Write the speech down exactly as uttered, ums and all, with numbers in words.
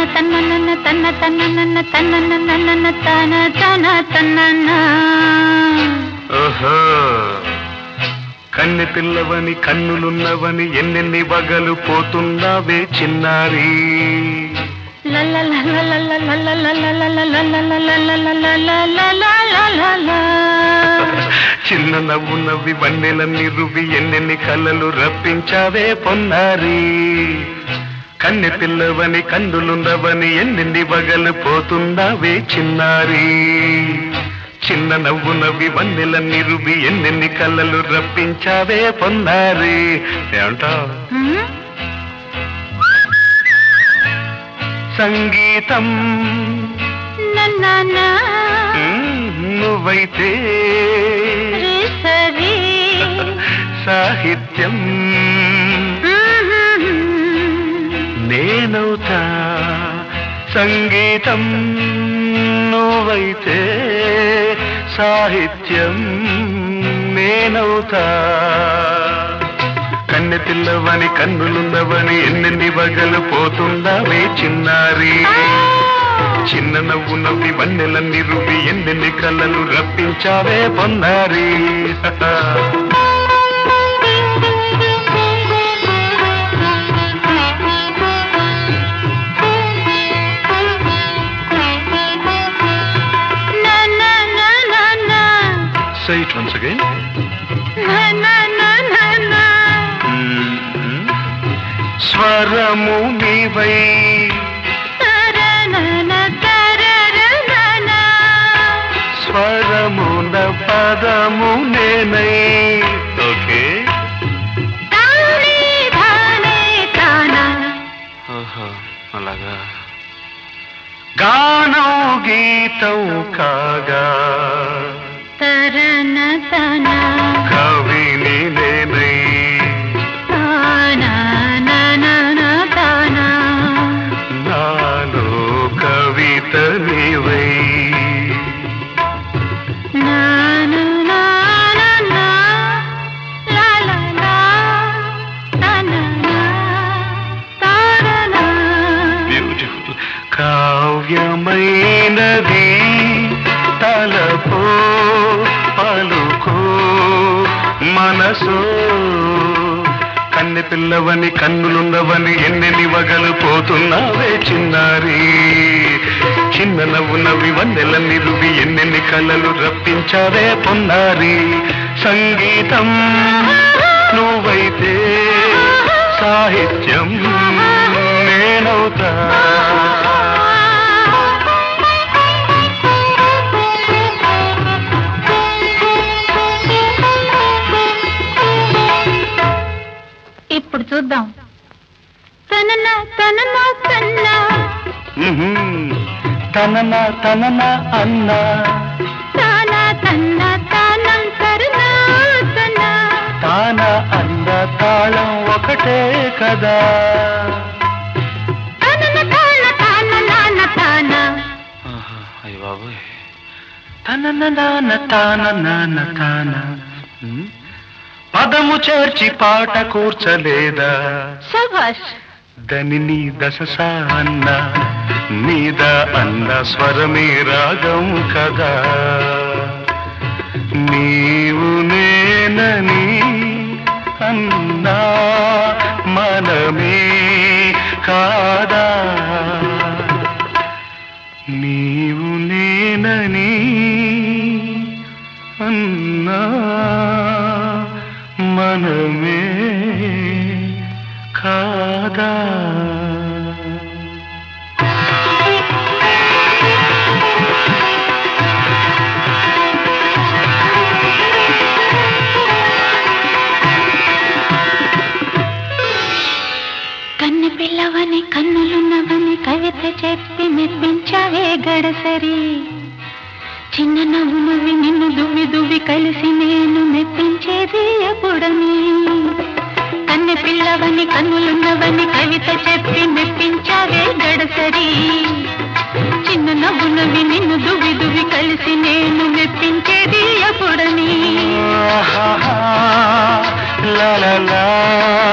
తన్న తన్న తన్న తన్న తన తన తన్న. ఓహో కన్నె పిల్లవని కన్నులున్నవని ఎన్నెన్ని వగలు పోతున్నావే చిన్నారి. చిన్న నవ్వు నవ్వి వన్నెలన్నీ రువి ఎన్నెన్ని కళ్ళలు రప్పించావే పొన్నారి. కన్నె పిల్లవని కన్నులున్నవని ఎన్నెన్ని వగలు పోతున్నావే చిన్నారి. చిన్న నవ్వు నవ్వి వన్నెలన్నీ రువి ఎన్నెన్ని కళ్ళలు రప్పించావే పొన్నారి. ఏమంటావ్? సంగీతం నువ్వైతే సాహిత్యం నేనవుతా. సంగీతం నువ్వైతే సాహిత్యం నేనవుతా. కన్నె పిల్లవని కన్నులున్నవని ఎన్నెన్ని వగలు పోతుందావే చిన్నారి. చిన్న నవ్వు నవ్వి వన్నెలన్నీ రువి ఎన్నెన్ని కళ్ళలు రప్పించావే పొన్నారి. Say it once again. స్వరము నీవై స్వరమున పదము నేనై. ఓకే అలాగా గానం గీతం కాగా కవిని నేనై. నాలో కవిత నీవై. బ్యూటిఫుల్ కావ్యమైనది తలపో పలుకో మనసో. కన్నె పిల్లవని కన్నులున్నవని ఎన్నెన్ని వగలు పోతున్నావే చిన్నారి. చిన్న నవ్వు నవ్వి వన్నెలన్నీ రువి ఎన్నెన్ని కళ్ళలు రప్పించావే పొన్నారి. సంగీతం నువ్వైతే సాహిత్యం నేనవుతా. ఇప్పుడు చూద్దాం. తనన తనన తన్న తనన తనన అన్న తాన తన్న తానం తరన తన తాన అన్న తాళం ఒకటే కదా. తనన తాన తాన నాన తాన. అయ్య బాబోయ్. తనన నాన తాన నాన తాన. పదము చేర్చి పాట కూర్చలేదా. శభాష్. దని దశ అన్న మీద అన్న స్వరమే రాగం కదా. నీవు నేనని అన్నా మనమే కాదా. నీవు నేనని అన్నా మనమే కాదా. కన్నె పిల్లవని కన్నులున్నవని కవిత చెప్పి మెప్పించావే గడసరి. చిన్న నవ్వు నవ్వి నిన్ను దువ్వి దువ్వి కలిసి నేను మెప్పించేది ఎప్పుడని. కన్నె పిల్లవని కన్నులున్నవని కవిత చెప్పి మెప్పించావే గడసరి. చిన్న నవ్వు నవ్వి నిన్ను దువ్వి దువ్వి కలిసి నేను మెప్పించేది ఎప్పుడని. లా లా లా